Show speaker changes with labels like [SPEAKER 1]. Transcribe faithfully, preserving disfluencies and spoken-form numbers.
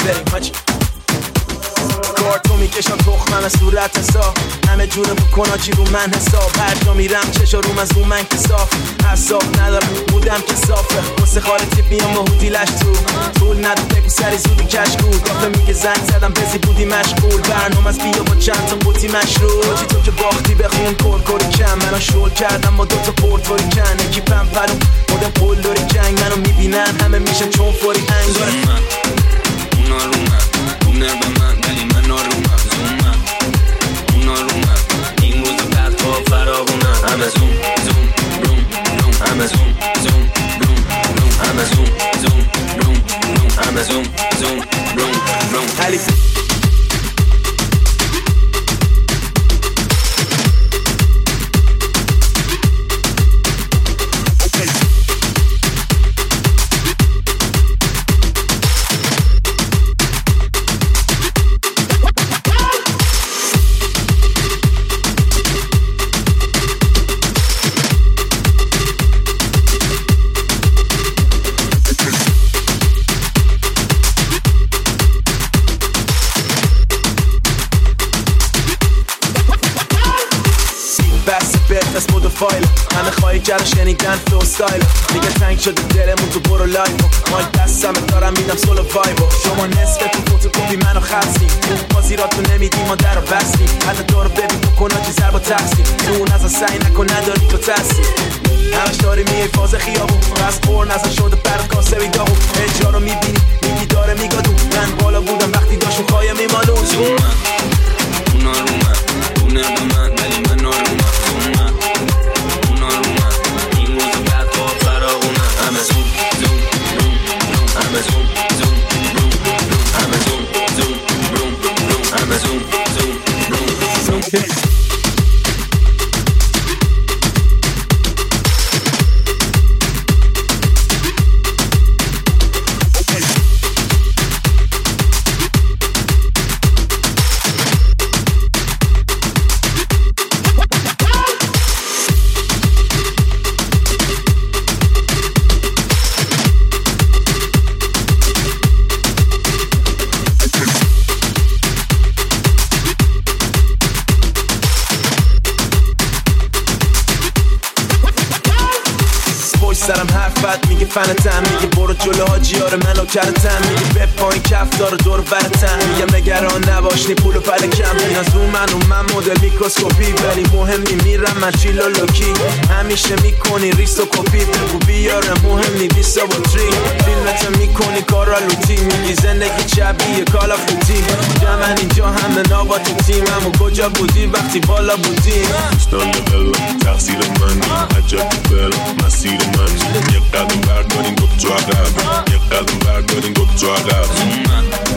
[SPEAKER 1] بریم حاجی. کارتو میکشم تخمم از صورت حساب، همه جوره بکن آجی رو من حساب. هر جا میرم چشا روم از رو من کساف، حساب ندارم بودم کسافه. واسه خاله تیپ میام با هودیلش تو طول ندو بگو سری زودی کشکول. دافه میگه زنگ زدم بزی بودی مشغول، برنامه از بیا با چند تا قوطی مشروب. آجی تو که باختی بخون کرکوری کم، منو شل کردم با دوتا پورتوری کن. یکی پمپلو مدم قلدوری جنگ، منو میبینن همه میشن چون فوری هنگ داره.
[SPEAKER 2] اونا رو من اونه به من ولی من آرومم. زومم اونا رو من این روز بعد با فراغونم. همه زوم زوم روم روم، همه زوم زوم روم روم، همه زوم زوم روم روم، همه زوم زوم روم روم.
[SPEAKER 1] علی فایل همه خواهی کرد شنیدن فلو ستایل. دیگه تنگ شده دلمون تو برو لایو، مایک دستم دارم میدم سولو وایبو. شما نصفتون فوتوکوپی منو خستیم، بازیراتو نمیدیم ما در رو بستیم. حتی دارو ببین بکن آجی ضرب و تقسیم، تو اون ازا سعی نکن نداری تو ترسی. همش داری میای فاز خیابون، بس پر نزا شده برد کاسوی داغون. اجرا رو میبینی میگی داره میگادون، من بالا بودم وقتی داشون خواهی میمالون.
[SPEAKER 2] زومم اونا رو من اونه به من ولی من آرومم. زومم اونا رو من این روز بعد با فراغونم. همه زوم زوم روم روم، همه زوم زوم روم روم، همه زوم زوم روم روم، همه زوم زوم روم روم.
[SPEAKER 1] سرم حرفت میگه فنتم، میگه برو جلو حاجیار منو کرتم، میگه به پایین کف داره دور برتم. میگه نگران نباش نی پولو پلکم، اینا زو من و من مدل میکروسکوپی، ولی مهم نی میرم من چیلو لوکی. همیشه میکنی ریس و کپی، بگو بیاره مهم نی بیسا با تری. فیلمت میکنی کارا لوتی، میگی زندگی شبیه کالا فوتی. جمعن اینجا همه نابا تو تیم، همو کجا بودی وقتی بالا بودی.
[SPEAKER 3] استان بلا تقصیر منی، عجب بلا مسیر منی. یک قدم بردارین گفت تو عقب، یک قدم بردارین گفت تو عقب.